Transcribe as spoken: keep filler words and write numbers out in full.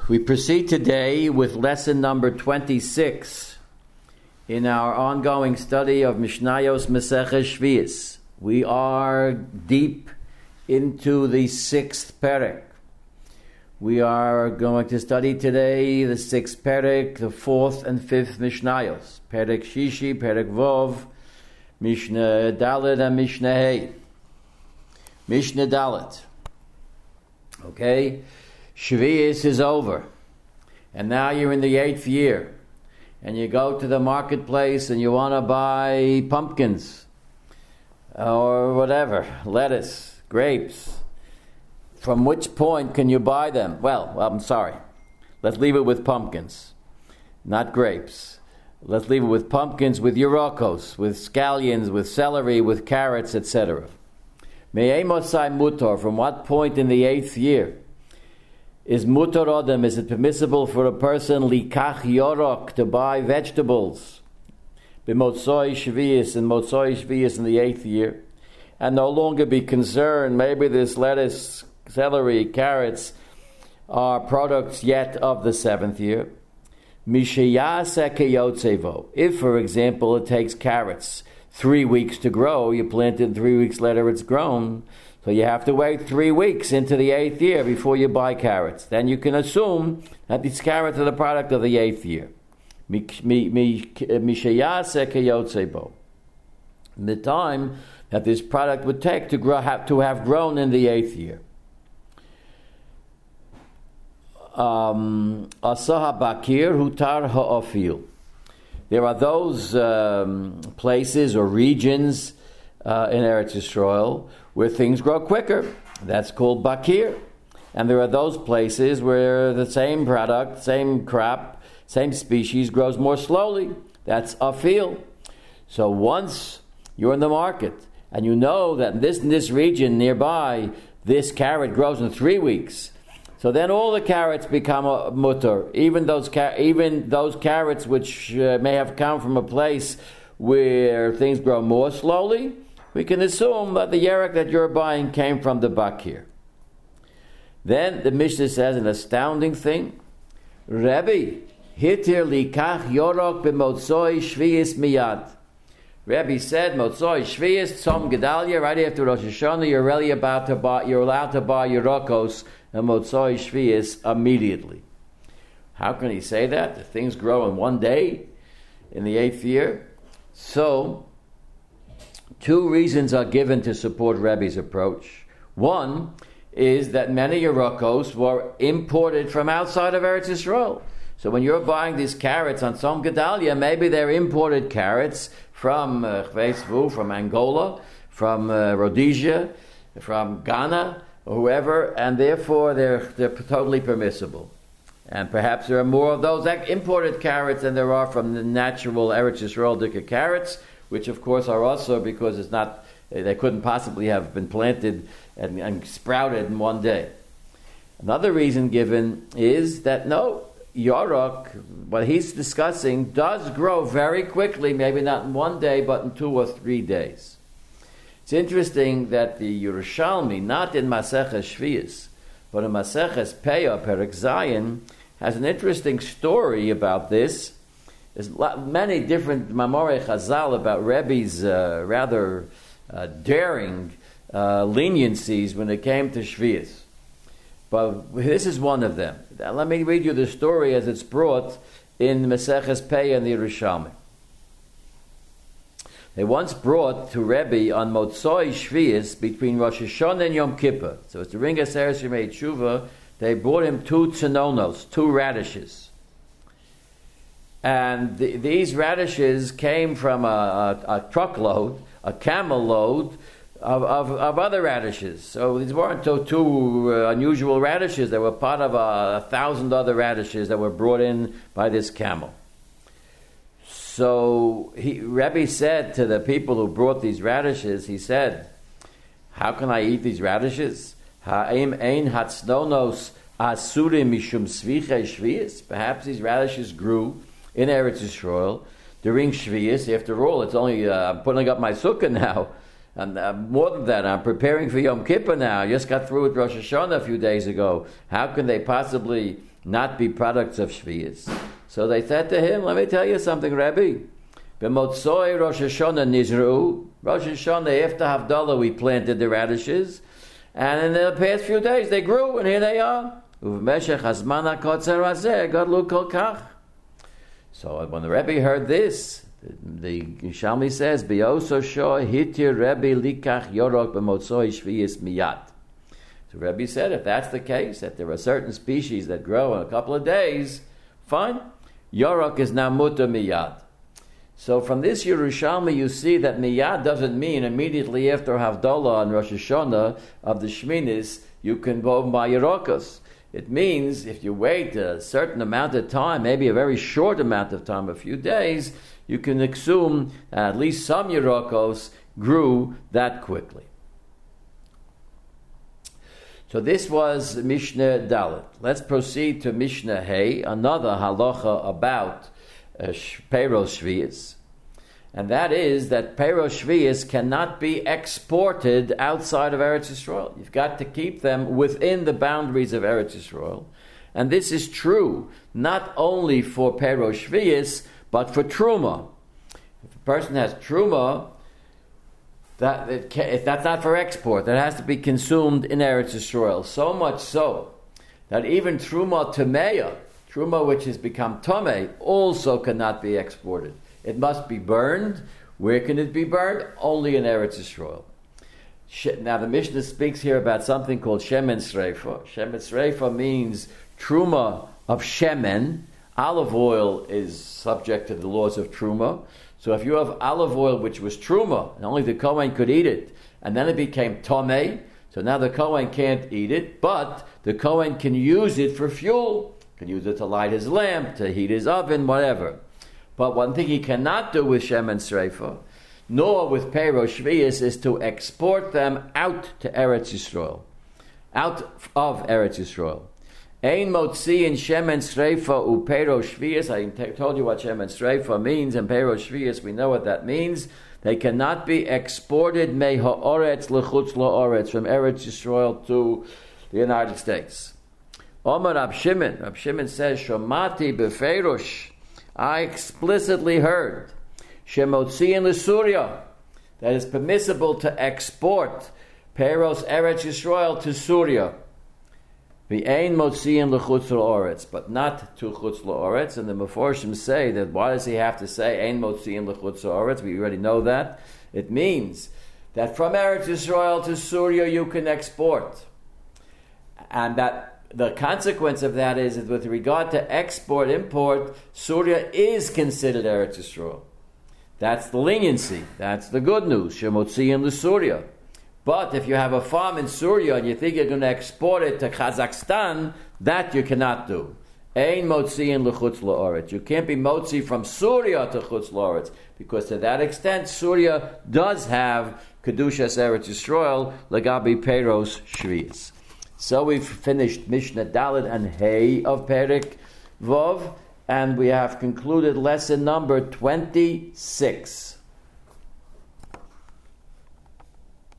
We proceed today with lesson number twenty-six in our ongoing study of Mishnayos Maseches Shvius. We are deep into the sixth perek. We are going to study today the sixth perek, the fourth and fifth Mishnayos. Perek Shishi, Perek Vov, Mishnah Dalet and Mishnah Hey. Mishnah Dalet. Okay? Shvius is over. And now you're in the eighth year. And you go to the marketplace and you want to buy pumpkins. Or whatever. Lettuce, grapes. From which point can you buy them? Well, I'm sorry. Let's leave it with pumpkins. Not grapes. Let's leave it with pumpkins, with urokos, with scallions, with celery, with carrots, et cetera. Me'emosai mutor. From what point in the eighth year is mutor odem? Is it permissible for a person likach yorok to buy vegetables? B'motzoi shvius and motzoi shvius in the eighth year, and no longer be concerned. Maybe this lettuce, celery, carrots are products yet of the seventh year. If, for example, it takes carrots three weeks to grow, you planted three weeks later it's grown, so you have to wait three weeks into the eighth year before you buy carrots. Then you can assume that these carrots are the product of the eighth year. The time that this product would take to grow, have, to have grown in the eighth year. Um, Asaha Bakir Hutar Ha'ofil. There are those um, places or regions uh, in Eretz Yisrael where things grow quicker. That's called Bakir. And there are those places where the same product, same crop, same species grows more slowly. That's Afil. So once you're in the market and you know that in this, in this region nearby, this carrot grows in three weeks, so then all the carrots become a mutter, even those ca- even those carrots which uh, may have come from a place where things grow more slowly. We can assume that the yerek that you're buying came from the bakir. Then the Mishnah says an astounding thing. Rebbe, hitir likach yorok b'motzoi shvius miyad. Rebbe said, motzoi shvius tzom gedalia, right after Rosh Hashanah, you're really about to buy, you're allowed to buy yorokos and motzoi shvius immediately. How can he say that? The things grow in one day in the eighth year. So, two reasons are given to support Rebbe's approach. One is that many yorokos were imported from outside of Eretz Yisrael. So when you're buying these carrots on Tzom Gedalia, maybe they're imported carrots from uh, from Angola, from uh, Rhodesia, from Ghana, or whoever, and therefore they're they're totally permissible. And perhaps there are more of those imported carrots than there are from the natural Eretz Yisrael Dika carrots, which of course are also because it's not they couldn't possibly have been planted and, and sprouted in one day. Another reason given is that no, Yorok, what he's discussing, does grow very quickly, maybe not in one day, but in two or three days. It's interesting that the Yerushalmi, not in Maseches Shvius, but in Maseches Peah, Perek Zayin, has an interesting story about this. There's many different Mamorei Chazal about Rebbe's uh, rather uh, daring uh, leniencies when it came to Shvius. But this is one of them. Let me read you the story as it's brought in Maseches Peah and the Yerushalmi. They once brought to Rebbe on Motzoi Shvius between Rosh Hashanah and Yom Kippur. So it's the Ring Aseres Yemei Tshuva. They brought him two tzenonos, two radishes. And the, these radishes came from a, a, a truckload, a camel load, Of, of, of other radishes. So these weren't two, two uh, unusual radishes. They were part of a, a thousand other radishes that were brought in by this camel. So he, Rebbe said to the people who brought these radishes, he said, how can I eat these radishes? Ha'im ein hatznonos asurim mishum svichei shvius. Perhaps these radishes grew in Eretz Yisrael during Shvius. After all, it's only, uh, I'm putting up my sukkah now. And uh, more than that, I'm preparing for Yom Kippur now. I just got through with Rosh Hashanah a few days ago. How can they possibly not be products of Shviyas. So they said to him, let me tell you something, Rebbe. B'motzoi Rosh Hashanah nizru. Rosh Hashanah, after Havdalah, we planted the radishes. And in the past few days, they grew, and here they are. Uv'meshech hazman ha'kotzer hazeh gadlu kol kach. So when the Rebbe heard this, the Yerushalmi says, B'yoso shoh hitir Rebbe likach yorok b'motzoi shviyis miyad. So Rebbe said, if that's the case, that there are certain species that grow in a couple of days, fine. Yorok is now muta miyad. So from this Yerushalmi, you see that miyad doesn't mean immediately after Havdalah and Rosh Hashanah of the Shminis, you can go buy Yerokos. It means if you wait a certain amount of time, maybe a very short amount of time, a few days, you can assume that at least some Yerokos grew that quickly. So this was Mishnah Dalet. Let's proceed to Mishnah Hey, another halacha about uh, Peiros Shviyas. And that is that Peiros Shviyas cannot be exported outside of Eretz Yisrael. You've got to keep them within the boundaries of Eretz Yisrael. And this is true not only for Peiros Shviyas, but for Truma. If a person has Truma, That it can, if that's not for export, that has to be consumed in Eretz Yisrael. So much so that even Truma Tameya, Truma which has become Tomei, also cannot be exported. It must be burned. Where can it be burned? Only in Eretz Yisrael. Now the Mishnah speaks here about something called Shemen Sreifa. Shemen Sreifa means Truma of Shemen. Olive oil is subject to the laws of Truma. So if you have olive oil which was Truma, and only the Kohen could eat it, and then it became Tomei, so now the Kohen can't eat it, but the Kohen can use it for fuel, can use it to light his lamp, to heat his oven, whatever. But one thing he cannot do with Shemen Sreifa, nor with Peiros Shviyas, is to export them out to Eretz Yisrael, out of Eretz Yisrael. Ein motziin shemen sreifa u peiros shviyas. I t- told you what shemen sreifa means, and peiros shviyas, we know what that means. They cannot be exported mei ha'oretz lechutz la'oretz, from Eretz Yisrael to the United States. Omar Rab Shimon, Rab Shimon says, Shomati befeirosh, I explicitly heard, shemotziin l'Surya, that it's permissible to export peiros Eretz Yisrael to Syria. The ein motziin lechutz la'oretz, but not to chutz la'oretz. And the Meforshim say that why does he have to say ein motziin lechutz la'oretz? We already know that. It means that from Eretz Yisrael to Syria you can export, and that the consequence of that is that with regard to export import, Syria is considered Eretz Yisrael. That's the leniency. That's the good news. Shemotziin l'Syria. But if you have a farm in Syria and you think you're going to export it to Kazakhstan, that you cannot do. Ein motziin lechutz la'oretz. You can't be motzi from Syria to chutz la'oretz, because to that extent, Syria does have Kedushas Eretz Yisrael, legabi peiros shviyas. So we've finished Mishnah Dalet and Hey of Perik Vov, and we have concluded lesson number twenty-six.